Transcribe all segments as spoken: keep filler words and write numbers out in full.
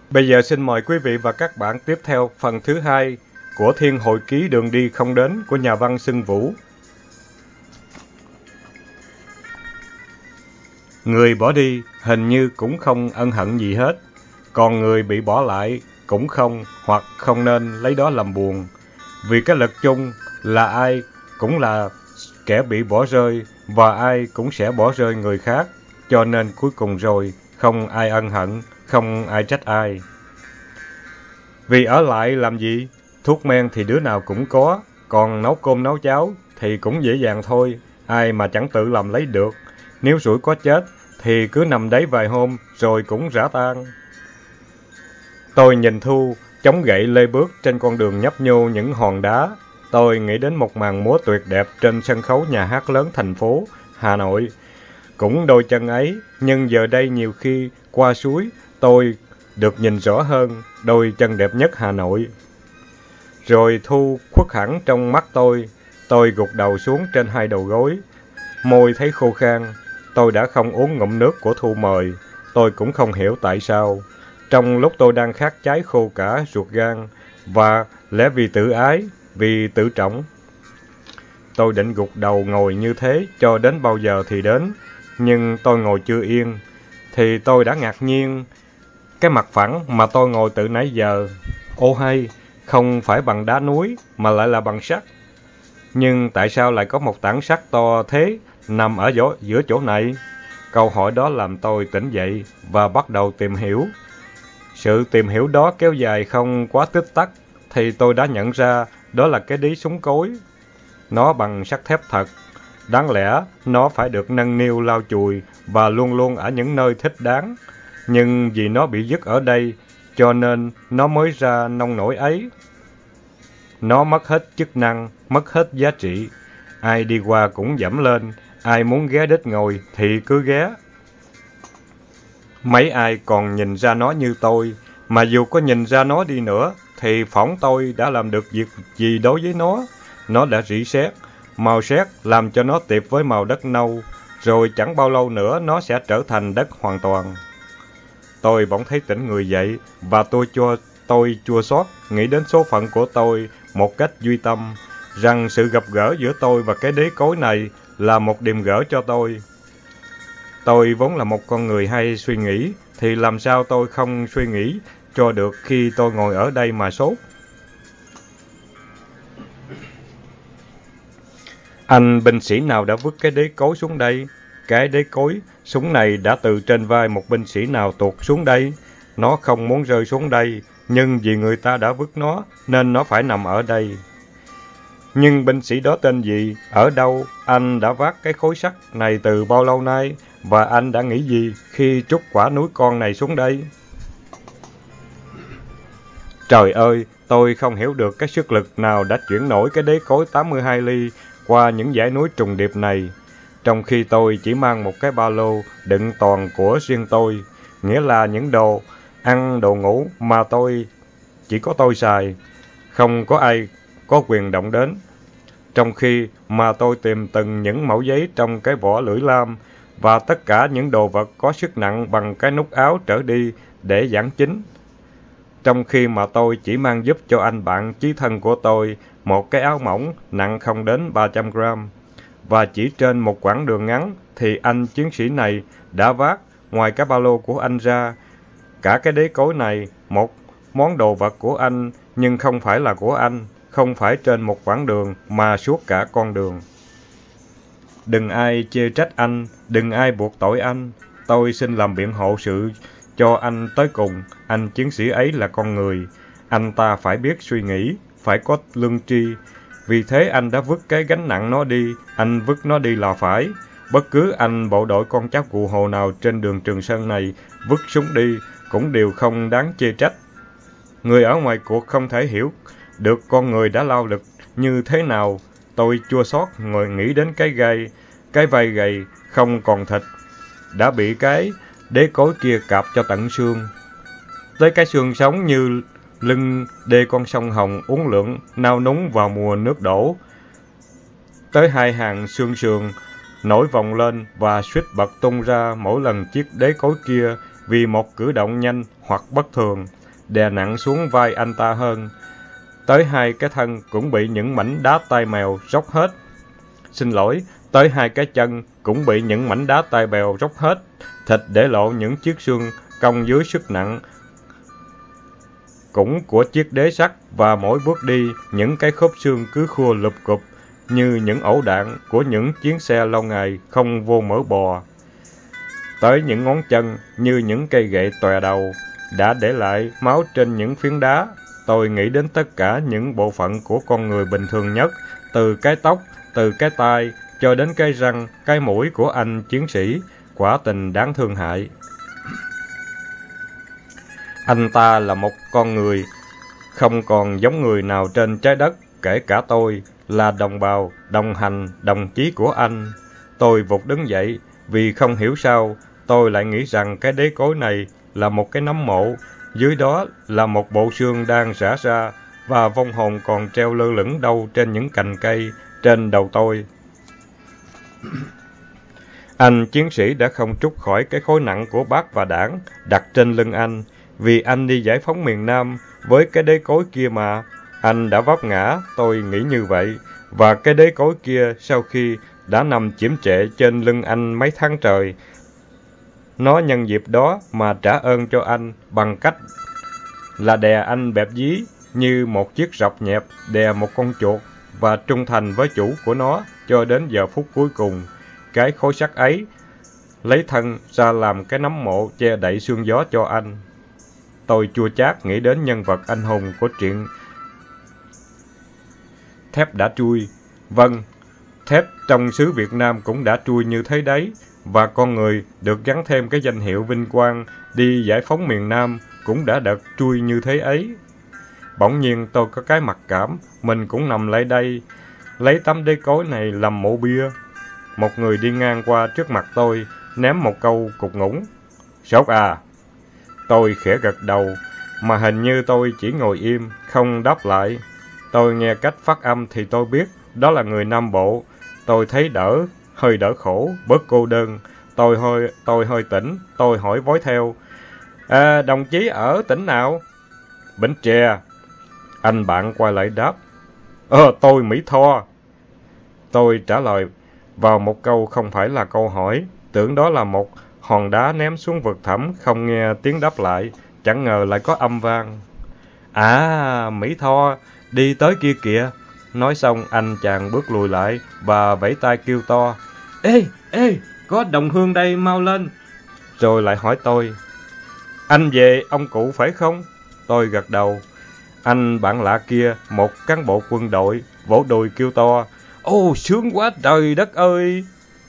Bây giờ xin mời quý vị và các bạn tiếp theo phần thứ hai của Thiên Hồi Ký Đường Đi Không Đến của nhà văn Xuân Vũ. Người bỏ đi hình như cũng không ân hận gì hết, còn người bị bỏ lại cũng không hoặc không nên lấy đó làm buồn. Vì cái luật chung là ai cũng là kẻ bị bỏ rơi và ai cũng sẽ bỏ rơi người khác, cho nên cuối cùng rồi không ai ân hận, không ai trách ai. Vì ở lại làm gì? Thuốc men thì đứa nào cũng có, còn nấu cơm nấu cháo thì cũng dễ dàng thôi, ai mà chẳng tự làm lấy được. Nếu rủi có chết thì cứ nằm đấy vài hôm rồi cũng rã tan. Tôi nhìn Thu chống gậy lê bước trên con đường nhấp nhô những hòn đá. Tôi nghĩ đến một màn múa tuyệt đẹp trên sân khấu nhà hát lớn thành phố Hà Nội. Cũng đôi chân ấy, nhưng giờ đây nhiều khi qua suối tôi được nhìn rõ hơn đôi chân đẹp nhất Hà Nội. Rồi Thu khuất hẳn trong mắt tôi, tôi gục đầu xuống trên hai đầu gối, môi thấy khô khan. Tôi đã không uống ngụm nước của Thu mời, tôi cũng không hiểu tại sao. Trong lúc tôi đang khát cháy khô cả ruột gan, và lẽ vì tự ái, vì tự trọng. Tôi định gục đầu ngồi như thế cho đến bao giờ thì đến, nhưng tôi ngồi chưa yên, thì tôi đã ngạc nhiên. Cái mặt phẳng mà tôi ngồi từ nãy giờ, ô hay, không phải bằng đá núi mà lại là bằng sắt. Nhưng tại sao lại có một tảng sắt to thế nằm ở giữa, giữa chỗ này? Câu hỏi đó làm tôi tỉnh dậy và bắt đầu tìm hiểu. Sự tìm hiểu đó kéo dài không quá tích tắc, thì tôi đã nhận ra đó là cái đí súng cối. Nó bằng sắt thép thật. Đáng lẽ nó phải được nâng niu lau chùi và luôn luôn ở những nơi thích đáng. Nhưng vì nó bị dứt ở đây, cho nên nó mới ra nông nổi ấy. Nó mất hết chức năng, mất hết giá trị. Ai đi qua cũng dẫm lên, ai muốn ghé đít ngồi thì cứ ghé. Mấy ai còn nhìn ra nó như tôi, mà dù có nhìn ra nó đi nữa, thì phỏng tôi đã làm được việc gì đối với nó. Nó đã rỉ sét, màu sét làm cho nó tiệp với màu đất nâu, rồi chẳng bao lâu nữa nó sẽ trở thành đất hoàn toàn. Tôi bỗng thấy tỉnh người dậy, và tôi chua, tôi chua xót nghĩ đến số phận của tôi một cách duy tâm, rằng sự gặp gỡ giữa tôi và cái đế cối này là một điềm gỡ cho tôi. Tôi vốn là một con người hay suy nghĩ, thì làm sao tôi không suy nghĩ cho được khi tôi ngồi ở đây mà sốt. Anh binh sĩ nào đã vứt cái đế cối xuống đây? Cái đế cối, súng này đã từ trên vai một binh sĩ nào tuột xuống đây? Nó không muốn rơi xuống đây, nhưng vì người ta đã vứt nó, nên nó phải nằm ở đây. Nhưng binh sĩ đó tên gì? Ở đâu? Anh đã vác cái khối sắt này từ bao lâu nay? Và anh đã nghĩ gì khi trút quả núi con này xuống đây? Trời ơi, tôi không hiểu được cái sức lực nào đã chuyển nổi cái đế cối tám mươi hai ly qua những dãy núi trùng điệp này, trong khi tôi chỉ mang một cái ba lô đựng toàn của riêng tôi, nghĩa là những đồ ăn, đồ ngủ mà tôi chỉ có tôi xài, không có ai có quyền động đến. Trong khi mà tôi tìm từng những mẩu giấy trong cái vỏ lưỡi lam và tất cả những đồ vật có sức nặng bằng cái nút áo trở đi để giảng chính. Trong khi mà tôi chỉ mang giúp cho anh bạn chí thân của tôi một cái áo mỏng nặng không đến ba trăm gram. Và chỉ trên một quãng đường ngắn thì anh chiến sĩ này đã vác, ngoài cái ba lô của anh ra, cả cái đế cối này, một món đồ vật của anh, nhưng không phải là của anh, không phải trên một quãng đường mà suốt cả con đường. Đừng ai chê trách anh, đừng ai buộc tội anh. Tôi xin làm biện hộ sự cho anh tới cùng. Anh chiến sĩ ấy là con người. Anh ta phải biết suy nghĩ, phải có lương tri. Vì thế anh đã vứt cái gánh nặng nó đi, anh vứt nó đi là phải. Bất cứ anh bộ đội con cháu Cụ Hồ nào trên đường Trường Sơn này vứt súng đi cũng đều không đáng chê trách. Người ở ngoài cuộc không thể hiểu được con người đã lao lực như thế nào. Tôi chua xót ngồi nghĩ đến cái gai, cái vai gầy không còn thịt, đã bị cái đế cối kia cạp cho tận xương. Tới cái xương sống như lưng đê con sông Hồng uốn lượn nao núng vào mùa nước đổ. Tới hai hàng xương sườn nổi vòng lên và suýt bật tung ra mỗi lần chiếc đế cối kia vì một cử động nhanh hoặc bất thường. đè nặng xuống vai anh ta hơn. Tới hai cái thân cũng bị những mảnh đá tai mèo róc hết. Xin lỗi, tới hai cái chân cũng bị những mảnh đá tai mèo róc hết. Thịt để lộ những chiếc xương cong dưới sức nặng cũng của chiếc đế sắt, và mỗi bước đi, những cái khớp xương cứ khua lụp cụp như những ổ đạn của những chiến xe lâu ngày không vô mỡ bò. Tới những ngón chân như những cây gậy tòe đầu, đã để lại máu trên những phiến đá. Tôi nghĩ đến tất cả những bộ phận của con người bình thường nhất, từ cái tóc, từ cái tai, cho đến cái răng, cái mũi của anh chiến sĩ, quả tình đáng thương hại. Anh ta là một con người, không còn giống người nào trên trái đất, kể cả tôi, là đồng bào, đồng hành, đồng chí của anh. Tôi vụt đứng dậy, vì không hiểu sao, tôi lại nghĩ rằng cái đế cối này là một cái nấm mộ, dưới đó là một bộ xương đang rã ra, và vong hồn còn treo lơ lửng đâu trên những cành cây trên đầu tôi. Anh chiến sĩ đã không trút khỏi cái khối nặng của Bác và Đảng đặt trên lưng anh, vì anh đi giải phóng miền Nam với cái đế cối kia mà. Anh đã vấp ngã, tôi nghĩ như vậy, và cái đế cối kia sau khi đã nằm chiếm trệ trên lưng anh mấy tháng trời, nó nhân dịp đó mà trả ơn cho anh bằng cách là đè anh bẹp dí như một chiếc rọc nhẹp đè một con chuột, và trung thành với chủ của nó cho đến giờ phút cuối cùng. Cái khối sắt ấy lấy thân ra làm cái nấm mộ che đậy sương gió cho anh. Tôi chua chát nghĩ đến nhân vật anh hùng của truyện Thép đã trui. Vâng, thép trong xứ Việt Nam cũng đã trui như thế đấy, và con người được gắn thêm cái danh hiệu vinh quang đi giải phóng miền Nam cũng đã được trui như thế ấy. Bỗng nhiên tôi có cái mặc cảm, mình cũng nằm lại đây, lấy tấm đế cối này làm mộ bia. Một người đi ngang qua trước mặt tôi, ném một câu cục ngủng. Sốt à? Tôi khẽ gật đầu, mà hình như tôi chỉ ngồi im, không đáp lại. Tôi nghe cách phát âm thì tôi biết đó là người Nam Bộ. Tôi thấy đỡ, hơi đỡ khổ, bớt cô đơn. Tôi hơi, tôi hơi tỉnh, tôi hỏi vối theo. À, đồng chí ở tỉnh nào? Bến Tre. Anh bạn quay lại đáp. Ờ, tôi Mỹ Tho. Tôi trả lời vào một câu không phải là câu hỏi, tưởng đó là một hòn đá ném xuống vực thẳm, không nghe tiếng đáp lại, chẳng ngờ lại có âm vang. À, Mỹ Tho, đi tới kia kìa. Nói xong anh chàng bước lùi lại và vẫy tay kêu to. Ê, ê, có đồng hương đây, mau lên. Rồi lại hỏi tôi. Anh về ông cụ phải không? Tôi gật đầu. Anh bạn lạ kia, một cán bộ quân đội, vỗ đùi kêu to. Ô, sướng quá trời đất ơi!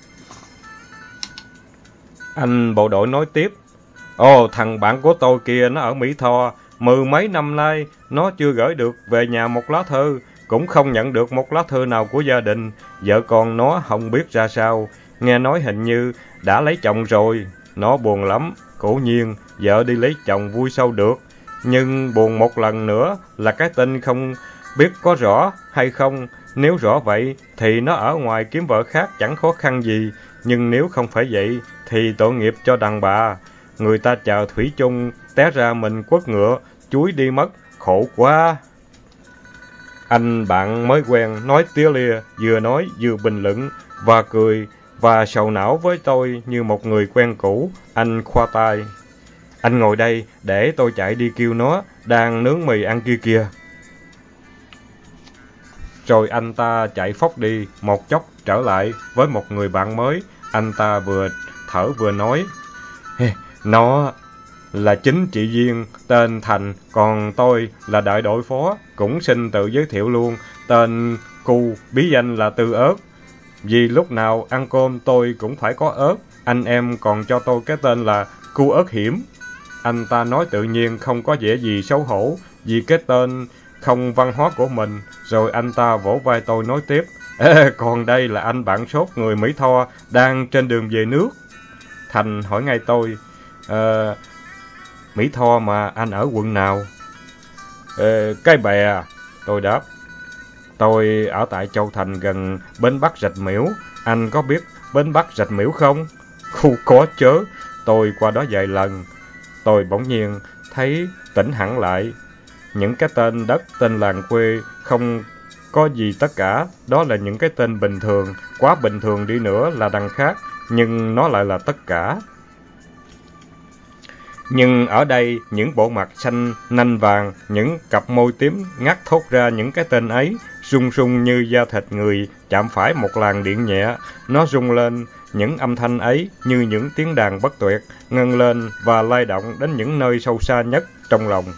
Anh bộ đội nói tiếp. Ồ, thằng bạn của tôi kia nó ở Mỹ Tho, mười mấy năm nay nó chưa gửi được về nhà một lá thư, cũng không nhận được một lá thư nào của gia đình. Vợ con nó không biết ra sao, nghe nói hình như đã lấy chồng rồi. Nó buồn lắm, cố nhiên vợ đi lấy chồng vui sao được, nhưng buồn một lần nữa là cái tin không biết có rõ hay không. Nếu rõ vậy thì nó ở ngoài kiếm vợ khác chẳng khó khăn gì, nhưng nếu không phải vậy thì tội nghiệp cho đàn bà. Người ta chờ thủy chung, té ra mình quất ngựa, chuối đi mất, khổ quá. Anh bạn mới quen nói tía lia, vừa nói vừa bình luận và cười và sầu não với tôi như một người quen cũ. Anh khoa tay. Anh ngồi đây để tôi chạy đi kêu nó, đang nướng mì ăn kia kìa. Rồi anh ta chạy phóc đi, một chốc trở lại với một người bạn mới. Anh ta vừa thở vừa nói. Nó là chính trị viên tên Thành, còn tôi là đại đội phó, cũng xin tự giới thiệu luôn. Tên Cu, bí danh là Tư Ớt. Vì lúc nào ăn cơm tôi cũng phải có ớt, anh em còn cho tôi cái tên là Cu Ớt Hiểm. Anh ta nói tự nhiên, không có vẻ gì xấu hổ vì cái tên không văn hóa của mình. Rồi anh ta vỗ vai tôi nói tiếp. Ê, còn đây là anh bạn Sốt người Mỹ Tho đang trên đường về nước. Thành hỏi ngay tôi. Ờ, Mỹ Tho mà anh ở quận nào? Ờ, Cái Bè, tôi đáp. Tôi ở tại Châu Thành gần bến Bắc Rạch Miễu. Anh có biết bến Bắc Rạch Miễu không? Khu có chớ, tôi qua đó vài lần. tôi bỗng nhiên thấy tỉnh hẳn lại. Những cái tên đất, tên làng quê không có gì tất cả, đó là những cái tên bình thường, quá bình thường đi nữa là đằng khác, nhưng nó lại là tất cả. Nhưng ở đây, những bộ mặt xanh nanh vàng, những cặp môi tím ngắt thốt ra những cái tên ấy, rung rung như da thịt người chạm phải một làn điện nhẹ. Nó rung lên, những âm thanh ấy như những tiếng đàn bất tuyệt, ngân lên và lay động đến những nơi sâu xa nhất trong lòng.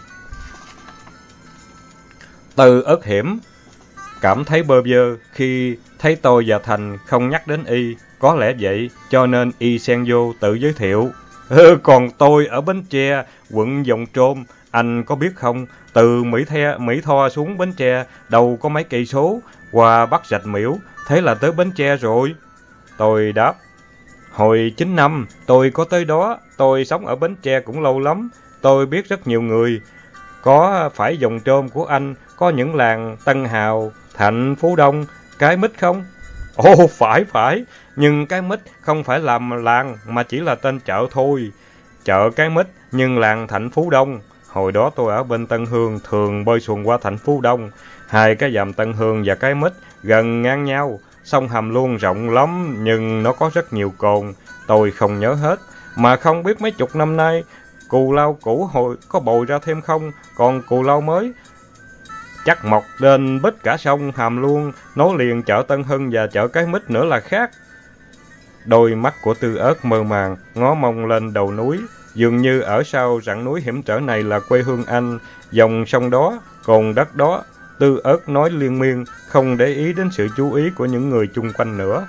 Từ Ất Hiểm cảm thấy bơ vơ khi thấy tôi và Thành không nhắc đến y, có lẽ vậy cho nên y xen vô tự giới thiệu. Ừ, còn tôi ở Bến Tre, quận Giồng Trôm, anh có biết không, từ Mỹ, The, Mỹ Tho xuống Bến Tre đâu có mấy cây số, qua Bắc Rạch Miễu, thế là tới Bến Tre rồi. Tôi đáp, hồi chín năm tôi có tới đó, tôi sống ở Bến Tre cũng lâu lắm, tôi biết rất nhiều người. Có phải Giồng Trôm của anh có những làng Tân Hào, Thạnh, Phú Đông, Cái Mít không? Ồ, phải phải, nhưng Cái Mít không phải làm làng mà chỉ là tên chợ thôi. Chợ Cái Mít nhưng làng Thạnh Phú Đông. Hồi đó tôi ở bên Tân Hương thường bơi xuồng qua Thạnh Phú Đông. Hai cái dầm Tân Hương và Cái Mít gần ngang nhau. Sông Hàm Luông rộng lắm nhưng nó có rất nhiều cồn. Tôi không nhớ hết. Mà không biết mấy chục năm nay cù lao cũ hồi có bồi ra thêm không, còn cù lao mới chắc mọc lên bít cả sông Hàm Luông, nối liền chợ Tân Hưng và chợ Cái Mít nữa là khác. Đôi mắt của Tư Ớt mơ màng, ngó mông lên đầu núi, dường như ở sau rặng núi hiểm trở này là quê hương anh, dòng sông đó, cồn đất đó. Tư Ớt nói liên miên, không để ý đến sự chú ý của những người chung quanh nữa.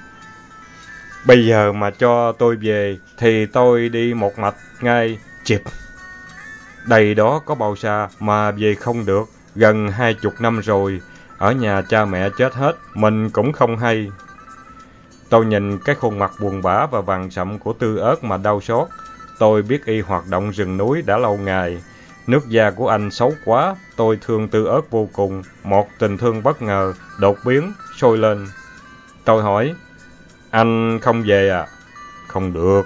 Bây giờ mà cho tôi về, thì tôi đi một mạch ngay, chịp. Đây đó có bao xa mà về không được, gần hai chục năm rồi, ở nhà cha mẹ chết hết, mình cũng không hay. Tôi nhìn cái khuôn mặt buồn bã và vàng sậm của Tư Ớt mà đau xót. Tôi biết y hoạt động rừng núi đã lâu ngày. Nước da của anh xấu quá, tôi thương Tư Ớt vô cùng. Một tình thương bất ngờ, đột biến, sôi lên. Tôi hỏi, anh không về à? Không được.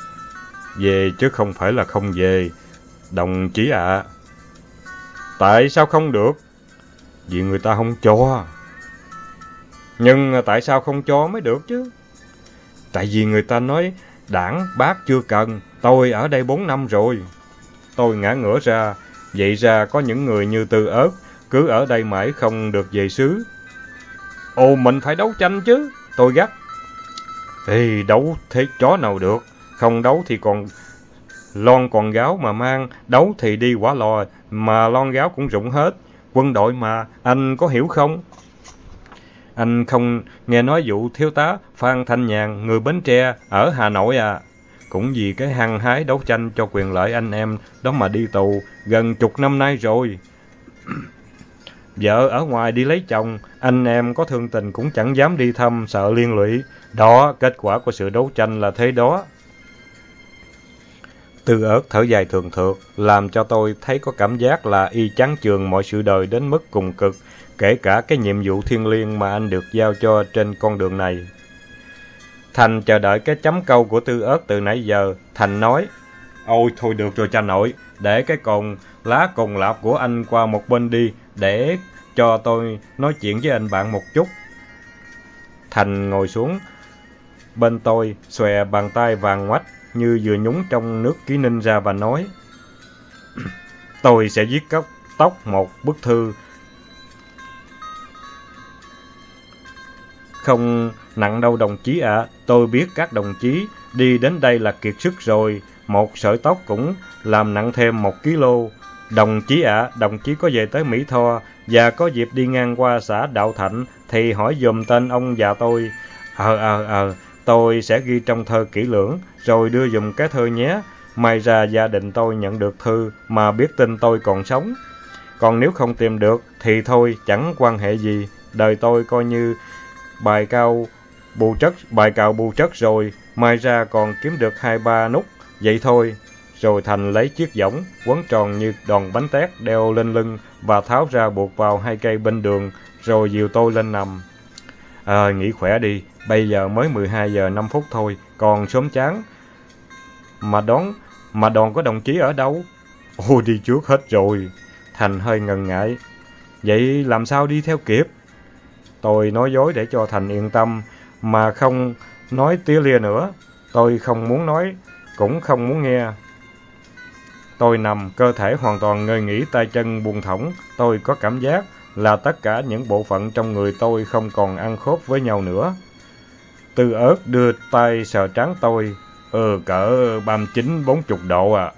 Về chứ không phải là không về, đồng chí ạ. À. Tại sao không được? Vì người ta không cho. Nhưng tại sao không cho mới được chứ? Tại vì người ta nói đảng bác chưa cần, tôi ở đây bốn năm rồi. Tôi ngã ngửa ra, vậy ra có những người như Tư Ớt cứ ở đây mãi không được về xứ. Ồ, mình phải đấu tranh chứ, tôi gắt. Thì đấu thế chó nào được, không đấu thì còn lon còn gáo mà mang, đấu thì đi quả lò mà lon gáo cũng rụng hết. Quân đội mà, anh có hiểu không? Anh không nghe nói vụ thiếu tá Phan Thanh Nhàn, người Bến Tre, ở Hà Nội à? Cũng vì cái hăng hái đấu tranh cho quyền lợi anh em đó mà đi tù gần chục năm nay rồi. Vợ ở ngoài đi lấy chồng, anh em có thương tình cũng chẳng dám đi thăm, sợ liên lụy. Đó, kết quả của sự đấu tranh là thế đó. Tư Ớt thở dài thường thượt, làm cho tôi thấy có cảm giác là y chán chường mọi sự đời đến mức cùng cực, kể cả cái nhiệm vụ thiêng liêng mà anh được giao cho trên con đường này. Thành chờ đợi cái chấm câu của Tư Ớt từ nãy giờ. Thành nói, ôi thôi được rồi cha nội, để cái cồn lá cồn lạp của anh qua một bên đi, để cho tôi nói chuyện với anh bạn một chút. Thành ngồi xuống bên tôi, xòe bàn tay vàng ngoách như vừa nhúng trong nước ký ninh ra và nói, tôi sẽ viết cấp tóc một bức thư không nặng đâu đồng chí ạ. À. Tôi biết các đồng chí đi đến đây là kiệt sức rồi, một sợi tóc cũng làm nặng thêm một ký lô. Đồng chí ạ, à, đồng chí có về tới Mỹ Tho và có dịp đi ngang qua xã Đạo Thạnh thì hỏi dùm tên ông và tôi. Ờ ờ ờ, tôi sẽ ghi trong thơ kỹ lưỡng rồi đưa dùm cái thơ nhé. May ra gia đình tôi nhận được thư mà biết tin tôi còn sống. Còn nếu không tìm được thì thôi, chẳng quan hệ gì. Đời tôi coi như bài cao bù trất, bài cào bù trất rồi, may ra còn kiếm được hai ba nút, vậy thôi. Rồi Thành lấy chiếc võng quấn tròn như đòn bánh tét đeo lên lưng và tháo ra buộc vào hai cây bên đường, rồi dìu tôi lên nằm. À, nghỉ khỏe đi, bây giờ mới mười hai giờ năm phút thôi, còn sớm chán. Mà đón Mà đoàn của đồng chí ở đâu? Ôi, đi trước hết rồi. Thành hơi ngần ngại. Vậy làm sao đi theo kịp? Tôi nói dối để cho Thành yên tâm, mà không nói tía lia nữa. Tôi không muốn nói, cũng không muốn nghe. Tôi nằm, cơ thể hoàn toàn ngơi nghỉ, tay chân buông thõng. Tôi có cảm giác là tất cả những bộ phận trong người tôi không còn ăn khớp với nhau nữa. Tư ớt đưa tay sờ trán tôi. Ừ, cỡ ba mươi chín bốn mươi độ à.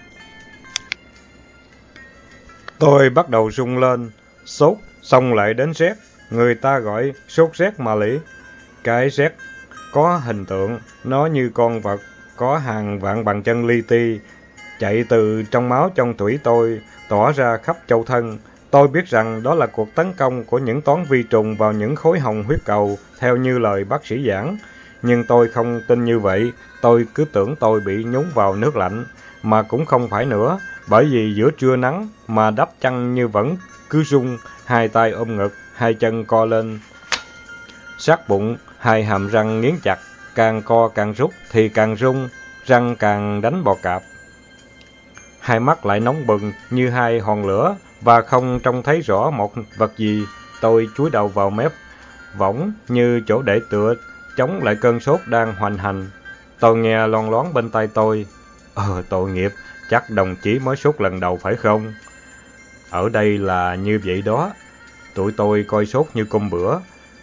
Tôi bắt đầu rung lên, sốt, xong lại đến rét. Người ta gọi sốt rét mà lỉ. Cái rét có hình tượng, nó như con vật, có hàng vạn bàn chân li ti, chạy từ trong máu trong tủy tôi, tỏa ra khắp châu thân. Tôi biết rằng đó là cuộc tấn công của những toán vi trùng vào những khối hồng huyết cầu, theo như lời bác sĩ giảng. Nhưng tôi không tin như vậy, tôi cứ tưởng tôi bị nhúng vào nước lạnh, mà cũng không phải nữa, bởi vì giữa trưa nắng mà đắp chăn như vẫn cứ rung, hai tay ôm ngực, hai chân co lên, sát bụng, hai hàm răng nghiến chặt, càng co càng rút thì càng rung, răng càng đánh bò cạp. Hai mắt lại nóng bừng như hai hòn lửa và không trông thấy rõ một vật gì. Tôi chúi đầu vào mép võng như chỗ để tựa chống lại cơn sốt đang hoành hành. Tôi nghe loan loáng bên tai tôi. Ờ, tội nghiệp, chắc đồng chí mới sốt lần đầu phải không? Ở đây là như vậy đó. Tụi tôi coi sốt như cơm bữa.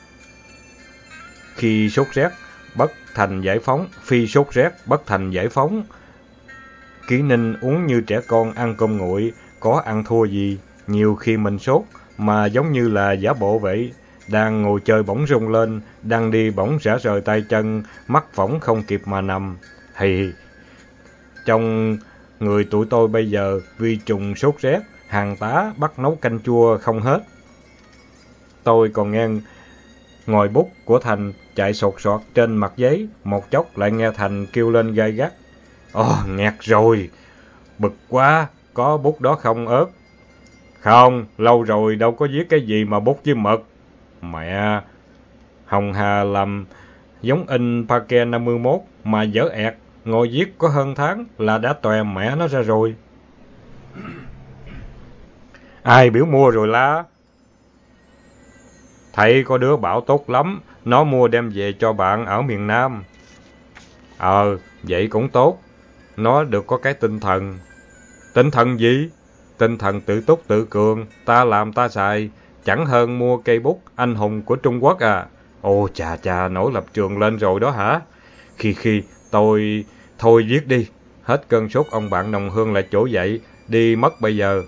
Khi sốt rét, bất thành giải phóng. Phi sốt rét, bất thành giải phóng. Ký Ninh uống như trẻ con ăn cơm nguội, có ăn thua gì. Nhiều khi mình sốt, mà giống như là giả bộ vậy. Đang ngồi chơi bỗng rung lên, đang đi bỗng rã rời tay chân, mắt võng không kịp mà nằm. Thì trong người tụi tôi bây giờ, vi trùng sốt rét, hàng tá bắt nấu canh chua không hết. Tôi còn nghe ngòi bút của Thành chạy sột soạt trên mặt giấy, một chốc lại nghe Thành kêu lên gai gắt. Ồ, nghẹt rồi, bực quá, có bút đó không ớt? Không, lâu rồi đâu có viết cái gì mà bút với mực. Mẹ, Hồng Hà làm giống in Pake năm mươi mốt mà dở ẹt, ngồi viết có hơn tháng là đã tòe mẹ nó ra rồi. Ai biểu mua rồi la? Thầy có đứa bảo tốt lắm, nó mua đem về cho bạn ở miền Nam. Ờ, vậy cũng tốt, nó được có cái tinh thần. Tinh thần gì? Tinh thần tự túc tự cường, ta làm ta xài, chẳng hơn mua cây bút anh hùng của Trung Quốc à. Ồ chà chà, nổi lập trường lên rồi đó hả? Khi khi, tôi... Thôi viết đi, hết cơn sốt ông bạn nồng hương lại trỗi dậy, đi mất bây giờ.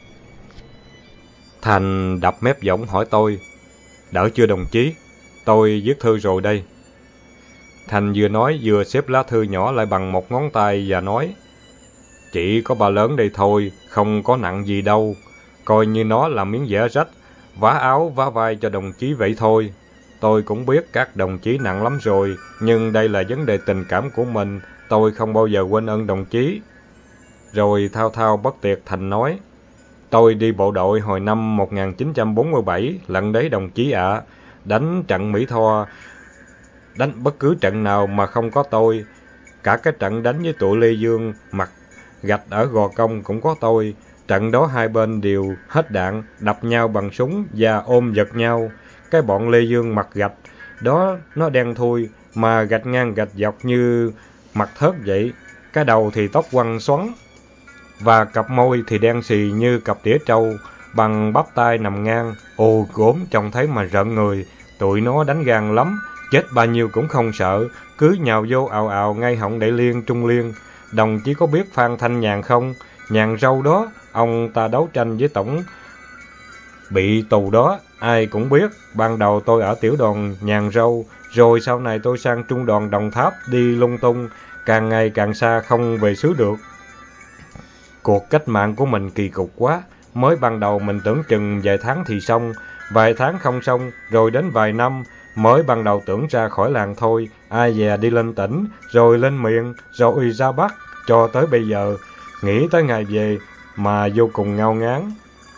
Thành đập mép võng hỏi tôi, đỡ chưa đồng chí? Tôi viết thư rồi đây. Thành vừa nói vừa xếp lá thư nhỏ lại bằng một ngón tay và nói, chỉ có ba lớn đây thôi, không có nặng gì đâu. Coi như nó là miếng vẽ rách, vá áo vá vai cho đồng chí vậy thôi. Tôi cũng biết các đồng chí nặng lắm rồi, nhưng đây là vấn đề tình cảm của mình, tôi không bao giờ quên ơn đồng chí. Rồi thao thao bất tuyệt Thành nói, tôi đi bộ đội hồi năm một nghìn chín trăm bốn mươi bảy, lận đấy đồng chí ạ. À. Đánh trận Mỹ Tho, đánh bất cứ trận nào mà không có tôi. Cả cái trận đánh với tụi Lê Dương mặt gạch ở Gò Công cũng có tôi. Trận đó hai bên đều hết đạn, đập nhau bằng súng và ôm giật nhau. Cái bọn Lê Dương mặt gạch đó nó đen thui, mà gạch ngang gạch dọc như mặt thớt vậy. Cái đầu thì tóc quăn xoắn, và cặp môi thì đen xì như cặp đĩa trâu, bằng bắp tay nằm ngang. Ồ gốm trông thấy mà rợn người. Tụi nó đánh gan lắm, chết bao nhiêu cũng không sợ, cứ nhào vô ào ào ngay họng Đại Liên, Trung Liên. Đồng chí có biết Phan Thanh Nhàn không? Nhàn râu đó, ông ta đấu tranh với tổng bị tù đó, ai cũng biết. Ban đầu tôi ở tiểu đoàn Nhàn râu, rồi sau này tôi sang trung đoàn Đồng Tháp đi lung tung, càng ngày càng xa không về xứ được. Cuộc cách mạng của mình kỳ cục quá, mới ban đầu mình tưởng chừng vài tháng thì xong, vài tháng không xong, rồi đến vài năm, mới ban đầu tưởng ra khỏi làng thôi, ai dè đi lên tỉnh, rồi lên miền, rồi ra Bắc, cho tới bây giờ, nghĩ tới ngày về mà vô cùng ngao ngán.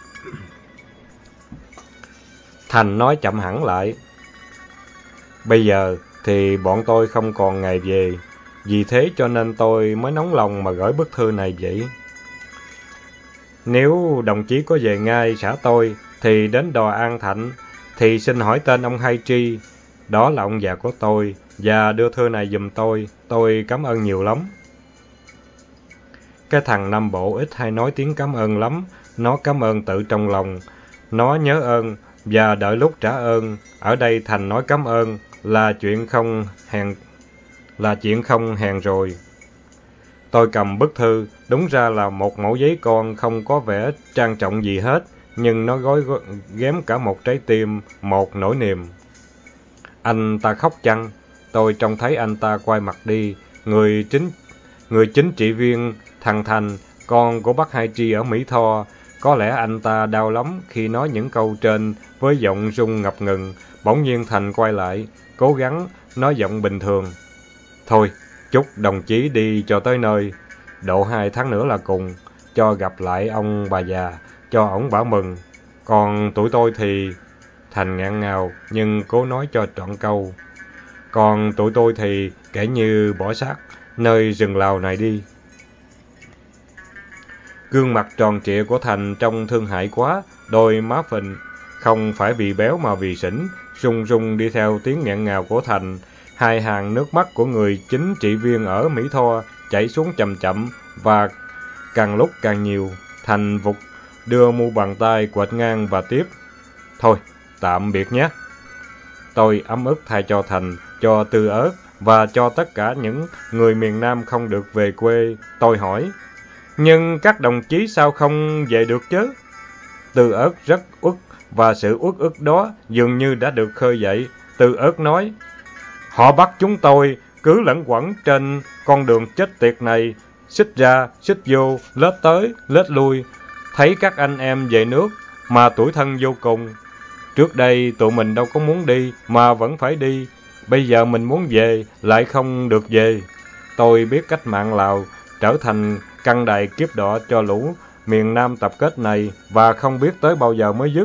Thành nói chậm hẳn lại, bây giờ thì bọn tôi không còn ngày về, vì thế cho nên tôi mới nóng lòng mà gửi bức thư này vậy. Nếu đồng chí có về ngay xã tôi, thì đến đò An Thạnh, thì xin hỏi tên ông Hai Tri, đó là ông già của tôi, và đưa thư này giùm tôi, tôi cảm ơn nhiều lắm. Cái thằng Nam Bộ ít hay nói tiếng cảm ơn lắm, nó cảm ơn tự trong lòng, nó nhớ ơn và đợi lúc trả ơn. Ở đây thành nói cảm ơn là chuyện không hèn là chuyện không hèn rồi. Tôi cầm bức thư, đúng ra là một mẩu giấy con không có vẻ trang trọng gì hết, nhưng nó gói ghém cả một trái tim, một nỗi niềm. Anh ta khóc chăng? Tôi trông thấy anh ta quay mặt đi, người chính người chính trị viên thằng Thành, con của bác Hai Tri ở Mỹ Tho. Có lẽ anh ta đau lắm khi nói những câu trên với giọng rung ngập ngừng. Bỗng nhiên Thành quay lại, cố gắng nói giọng bình thường. Thôi, chúc đồng chí đi cho tới nơi, độ hai tháng nữa là cùng, cho gặp lại ông bà già, cho ổng bảo mừng. Còn tụi tôi thì... Thành ngạn ngào nhưng cố nói cho trọn câu. Còn tụi tôi thì kể như bỏ xác nơi rừng Lào này đi. Gương mặt tròn trịa của Thành trông thương hại quá, đôi má phình, không phải vì béo mà vì sỉnh, run run đi theo tiếng nghẹn ngào của Thành. Hai hàng nước mắt của người chính trị viên ở Mỹ Tho chảy xuống chậm chậm và càng lúc càng nhiều. Thành vụt đưa mu bàn tay quệt ngang và tiếp. Thôi, tạm biệt nhé. Tôi ấm ức thay cho Thành, cho Tư Ớt và cho tất cả những người miền Nam không được về quê. Tôi hỏi, nhưng các đồng chí sao không về được chứ? Tư Ớt rất uất và sự uất ức đó dường như đã được khơi dậy. Tư Ớt nói, họ bắt chúng tôi cứ lẩn quẩn trên con đường chết tiệt này, xích ra, xích vô, lết tới, lết lui. Thấy các anh em về nước mà tủi thân vô cùng. Trước đây tụi mình đâu có muốn đi mà vẫn phải đi. Bây giờ mình muốn về lại không được về. Tôi biết cách mạng Lào trở thành căn đài kiếp đỏ cho lũ miền Nam tập kết này và không biết tới bao giờ mới dứt.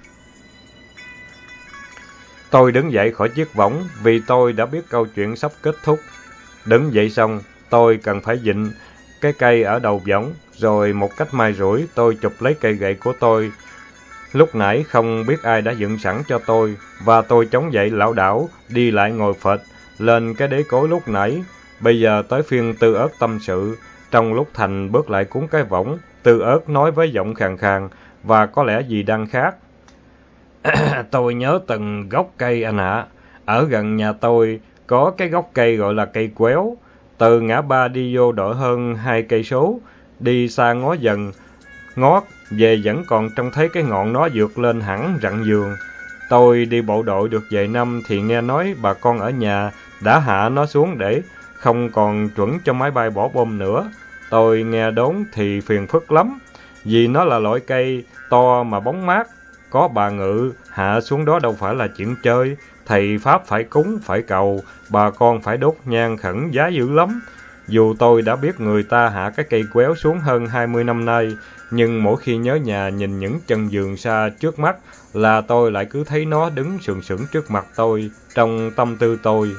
Tôi đứng dậy khỏi chiếc võng vì tôi đã biết câu chuyện sắp kết thúc. Đứng dậy xong, tôi cần phải vịn cái cây ở đầu võng, rồi một cách may rủi tôi chụp lấy cây gậy của tôi. Lúc nãy không biết ai đã dựng sẵn cho tôi, và tôi chống dậy lảo đảo, đi lại ngồi phệt lên cái đế cối lúc nãy. Bây giờ tới phiên Tư Ớt tâm sự. Trong lúc Thành bước lại cuốn cái võng, Tư Ớt nói với giọng khàn khàn và có lẽ gì đang khác. Tôi nhớ từng gốc cây anh ạ. Ở gần nhà tôi có cái gốc cây gọi là cây quéo. Từ ngã ba đi vô độ hơn hai cây số, đi xa ngó dần, ngót về vẫn còn trông thấy cái ngọn nó vượt lên hẳn rặng giường. Tôi đi bộ đội được vài năm thì nghe nói bà con ở nhà đã hạ nó xuống để không còn chuẩn cho máy bay bỏ bom nữa. Tôi nghe đốn thì phiền phức lắm, vì nó là loại cây to mà bóng mát. Có bà Ngự hạ xuống đó đâu phải là chuyện chơi. Thầy Pháp phải cúng, phải cầu, bà con phải đốt nhang khẩn giá dữ lắm. Dù tôi đã biết người ta hạ cái cây quéo xuống hơn hai mươi năm nay, nhưng mỗi khi nhớ nhà nhìn những chân vườn xa trước mắt là tôi lại cứ thấy nó đứng sừng sững trước mặt tôi, trong tâm tư tôi.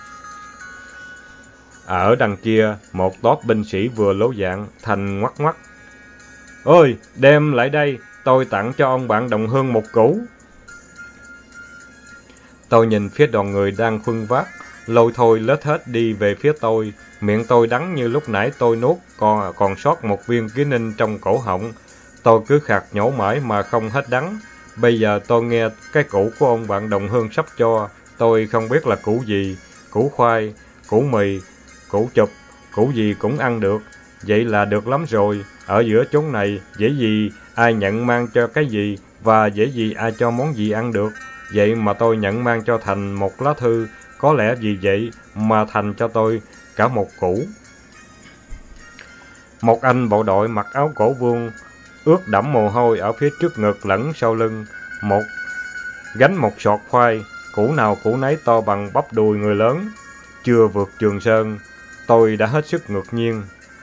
Ở đằng kia, một tóp binh sĩ vừa lố dạng, Thành ngoắc ngoắc. Ôi, đem lại đây, tôi tặng cho ông bạn đồng hương một củ. Tôi nhìn phía đoàn người đang khuân vác, lôi thôi lết hết đi về phía tôi. Miệng tôi đắng như lúc nãy tôi nuốt, còn, còn sót một viên ký ninh trong cổ họng. Tôi cứ khạc nhổ mãi mà không hết đắng. Bây giờ tôi nghe cái củ của ông bạn đồng hương sắp cho. Tôi không biết là củ gì, củ khoai, củ mì, củ chụp, củ gì cũng ăn được. Vậy là được lắm rồi. Ở giữa chốn này, dễ gì ai nhận mang cho cái gì, và dễ gì ai cho món gì ăn được. Vậy mà tôi nhận mang cho Thành một lá thư. Có lẽ vì vậy mà Thành cho tôi cả một củ. Một anh bộ đội mặc áo cổ vuông, ướt đẫm mồ hôi ở phía trước ngực lẫn sau lưng, một gánh một sọt khoai, củ nào củ nấy to bằng bắp đùi người lớn. Chưa vượt Trường Sơn, tôi đã hết sức ngạc nhiên.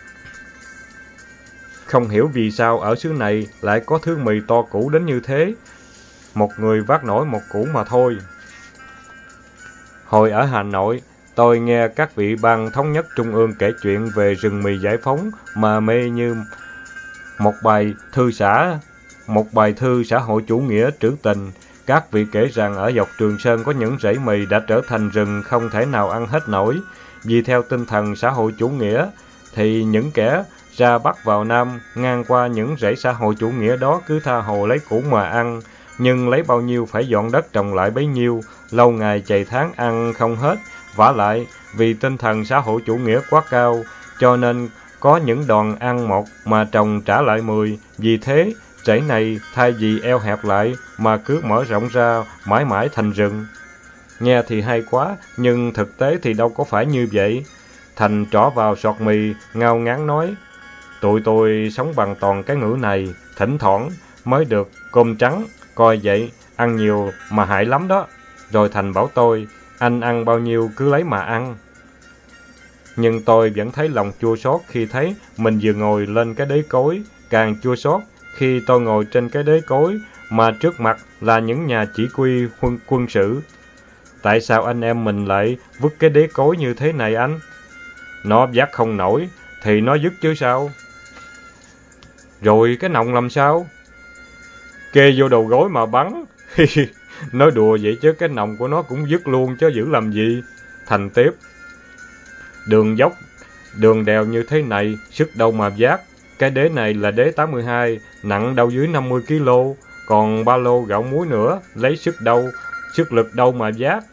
Không hiểu vì sao ở xứ này lại có thứ mì to củ đến như thế. Một người vác nổi một củ mà thôi. Hồi ở Hà Nội, Tôi nghe các vị ban thống nhất trung ương kể chuyện về rừng mì giải phóng mà mê như một bài thư xã, một bài thư xã hội chủ nghĩa trữ tình. Các vị kể rằng ở dọc Trường Sơn có những rẫy mì đã trở thành rừng không thể nào ăn hết nổi. Vì theo tinh thần xã hội chủ nghĩa, thì những kẻ ra Bắc vào Nam ngang qua những rẫy xã hội chủ nghĩa đó cứ tha hồ lấy củ mà ăn, nhưng lấy bao nhiêu phải dọn đất trồng lại bấy nhiêu, lâu ngày chày tháng ăn không hết. Vả lại, vì tinh thần xã hội chủ nghĩa quá cao, cho nên có những đòn ăn một mà trồng trả lại mười. Vì thế, rẫy này thay vì eo hẹp lại mà cứ mở rộng ra mãi mãi thành rừng. Nghe thì hay quá, nhưng thực tế thì đâu có phải như vậy. Thành trỏ vào sọt mì, ngao ngán nói, tụi tôi sống bằng toàn cái ngữ này, thỉnh thoảng mới được cơm trắng, coi vậy, ăn nhiều mà hại lắm đó. Rồi Thành bảo tôi, anh ăn bao nhiêu cứ lấy mà ăn. Nhưng tôi vẫn thấy lòng chua xót khi thấy mình vừa ngồi lên cái đế cối, càng chua xót khi tôi ngồi trên cái đế cối mà trước mặt là những nhà chỉ huy quân, quân sự. Tại sao anh em mình lại vứt cái đế cối như thế này anh? Nó vác không nổi thì nó vứt chứ sao? Rồi cái nòng làm sao? Kê vô đầu gối mà bắn. Nói đùa vậy chứ cái nòng của nó cũng vứt luôn chứ giữ làm gì? Thành tiếp. Đường dốc, đường đèo như thế này, sức đâu mà vác. Cái đế này là đế tám mươi hai, nặng đâu dưới năm mươi ki lô. Còn ba lô gạo muối nữa, lấy sức đâu, sức lực đâu mà vác.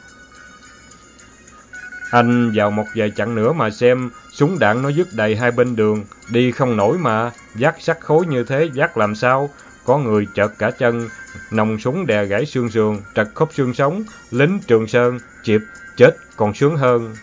Anh vào một vài chặng nữa mà xem, súng đạn nó dứt đầy hai bên đường, đi không nổi mà, vác sắt khối như thế vác làm sao? Có người chợt cả chân, nòng súng đè gãy xương sườn, trật khớp xương sống, lính Trường Sơn, chịp, chết còn sướng hơn.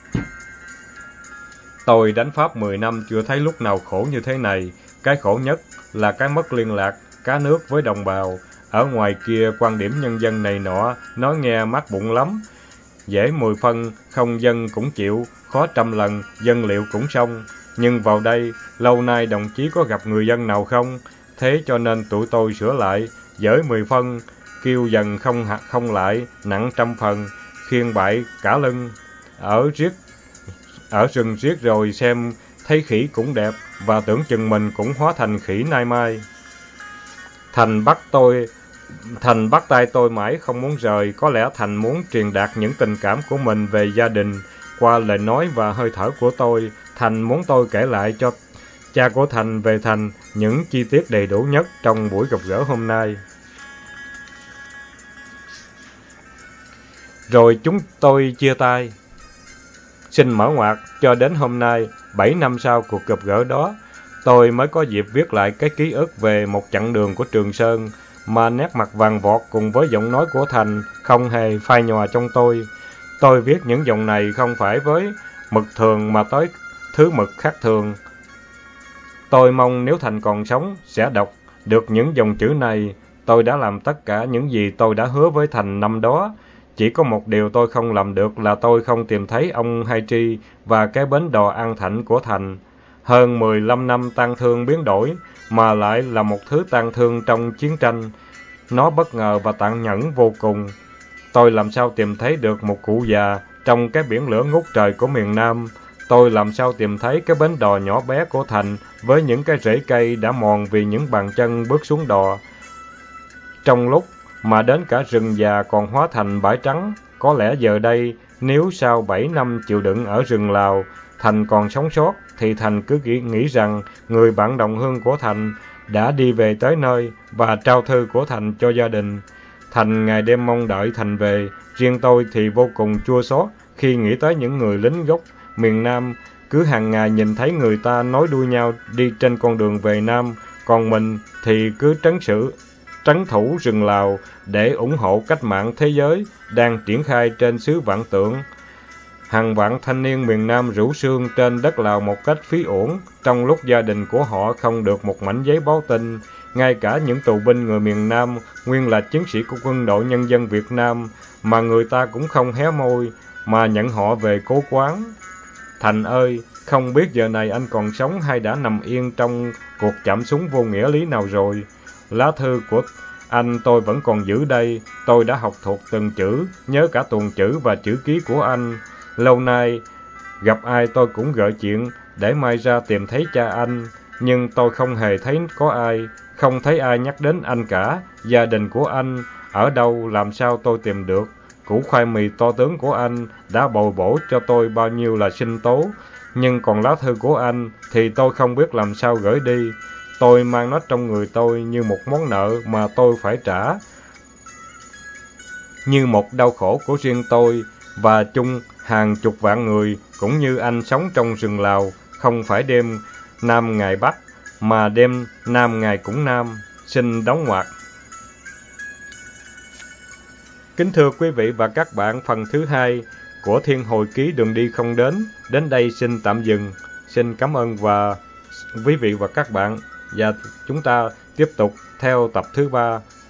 Tôi đánh Pháp mười năm chưa thấy lúc nào khổ như thế này. Cái khổ nhất là cái mất liên lạc, cá nước với đồng bào. Ở ngoài kia quan điểm nhân dân này nọ, nói nghe mát bụng lắm. Dễ mười phân, không dân cũng chịu, khó trăm lần, dân liệu cũng xong. Nhưng vào đây, lâu nay đồng chí có gặp người dân nào không? Thế cho nên tụi tôi sửa lại, dỡi mười phân, kêu dần không không lại, nặng trăm phần, khiêng bại cả lưng. Ở riết, ở rừng riết rồi xem, thấy khỉ cũng đẹp, và tưởng chừng mình cũng hóa thành khỉ nay mai. Thành bắt tôi... Thành bắt tay tôi mãi không muốn rời, có lẽ Thành muốn truyền đạt những tình cảm của mình về gia đình qua lời nói và hơi thở của tôi. Thành muốn tôi kể lại cho cha của Thành về Thành những chi tiết đầy đủ nhất trong buổi gặp gỡ hôm nay. Rồi chúng tôi chia tay. Xin mở ngoặc, cho đến hôm nay, bảy năm sau cuộc gặp gỡ đó, tôi mới có dịp viết lại cái ký ức về một chặng đường của Trường Sơn, mà nét mặt vàng vọt cùng với giọng nói của Thành không hề phai nhòa trong tôi. Tôi viết những dòng này không phải với mực thường mà tới thứ mực khác thường. Tôi mong nếu Thành còn sống sẽ đọc được những dòng chữ này. Tôi đã làm tất cả những gì tôi đã hứa với Thành năm đó. Chỉ có một điều tôi không làm được là tôi không tìm thấy ông Hai Tri và cái bến đò An Thạnh của Thành. Hơn mười lăm năm tang thương biến đổi, mà lại là một thứ tang thương trong chiến tranh. Nó bất ngờ và tàn nhẫn vô cùng. Tôi làm sao tìm thấy được một cụ già trong cái biển lửa ngút trời của miền Nam? Tôi làm sao tìm thấy cái bến đò nhỏ bé của Thành với những cái rễ cây đã mòn vì những bàn chân bước xuống đò? Trong lúc mà đến cả rừng già còn hóa thành bãi trắng, có lẽ giờ đây, nếu sau bảy năm chịu đựng ở rừng Lào, Thành còn sống sót, thì Thành cứ nghĩ rằng người bạn đồng hương của Thành đã đi về tới nơi và trao thư của Thành cho gia đình. Thành ngày đêm mong đợi Thành về, riêng tôi thì vô cùng chua xót khi nghĩ tới những người lính gốc miền Nam cứ hàng ngày nhìn thấy người ta nối đuôi nhau đi trên con đường về Nam, còn mình thì cứ trấn sự trấn thủ rừng Lào để ủng hộ cách mạng thế giới đang triển khai trên xứ Vạn Tượng. Hàng vạn thanh niên miền Nam rủ sương trên đất Lào một cách phí uổng, trong lúc gia đình của họ không được một mảnh giấy báo tin. Ngay cả những tù binh người miền Nam, nguyên là chiến sĩ của Quân đội Nhân dân Việt Nam, mà người ta cũng không hé môi, mà nhận họ về cố quán. Thành ơi, không biết giờ này anh còn sống hay đã nằm yên trong cuộc chạm súng vô nghĩa lý nào rồi? Lá thư của anh tôi vẫn còn giữ đây, tôi đã học thuộc từng chữ, nhớ cả tuần chữ và chữ ký của anh. Lâu nay, gặp ai tôi cũng gợi chuyện để mai ra tìm thấy cha anh, nhưng tôi không hề thấy có ai, không thấy ai nhắc đến anh cả. Gia đình của anh ở đâu làm sao tôi tìm được? Củ khoai mì to tướng của anh đã bồi bổ cho tôi bao nhiêu là sinh tố, nhưng còn lá thư của anh thì tôi không biết làm sao gửi đi. Tôi mang nó trong người tôi như một món nợ mà tôi phải trả, như một đau khổ của riêng tôi và chung hàng chục vạn người cũng như anh sống trong rừng Lào, không phải đêm Nam ngày Bắc, mà đêm Nam ngày cũng Nam. Xin đóng ngoặc. Kính thưa quý vị và các bạn, phần thứ hai của Thiên Hồi Ký Đường Đi Không Đến đến đây xin tạm dừng. Xin cảm ơn và quý vị và các bạn, và chúng ta tiếp tục theo tập thứ ba